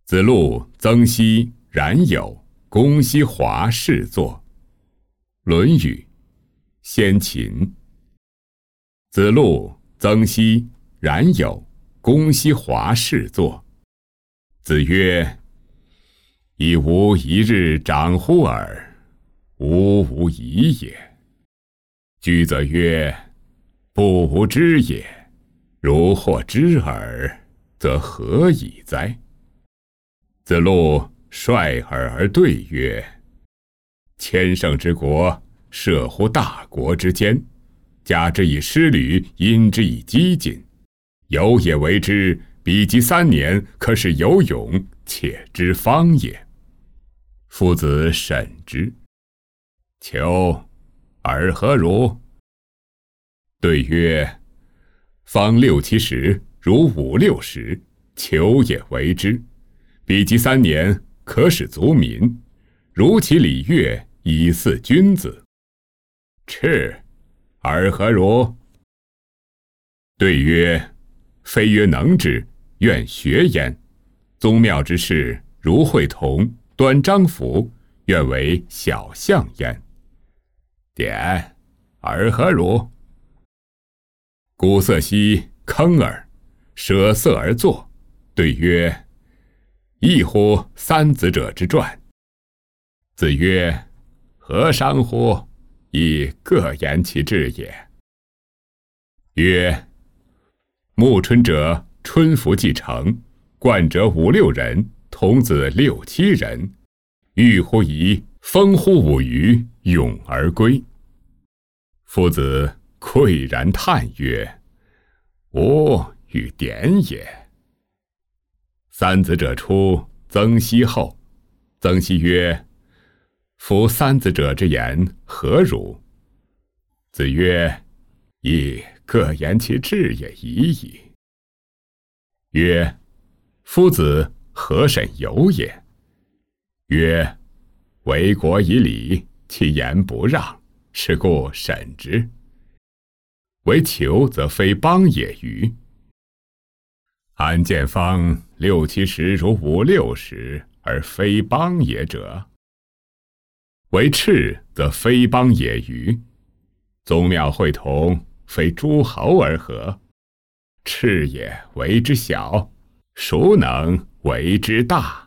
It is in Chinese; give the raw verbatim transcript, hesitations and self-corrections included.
子路曾皙冉有公西华侍坐。论语先秦。子路曾皙冉有公西华侍坐。子曰：亦无一日长乎尔，吾无疑也。居则曰：不吾知也，如或知耳，则何以哉？子路率尔而对曰：千乘之国，涉乎大国之间，加之以师旅，因之以激进，有也为之，彼及三年，可使有勇，且知方也。夫子审之。求尔何如？对曰：方六七十，如五六十，求也为之，彼及三年，可使足民，如其礼乐，以俟君子。赤尔何如？对曰：非曰能之，愿学焉。宗庙之事，如会同、端章符，愿为小象焉。典尔何如？鼓瑟兮坑耳，舍色而坐。对曰：异乎三子者之传。子曰：何伤乎？亦各言其志也。曰：暮春者，春服既成，冠者五六人，童子六七人，欲乎沂，风乎舞雩，咏而归。夫子喟然叹曰：吾与典也。三子者出，曾皙后。曾皙曰：夫三子者之言何如？子曰：亦各言其志也已矣。曰：夫子何审由也？曰：为国以礼，其言不让，是故审之。为求则非邦也与？安见方六七十如五六十，而非邦也者？为赤则非邦也与？宗庙会同，非诸侯而合。赤也为之小，孰能为之大？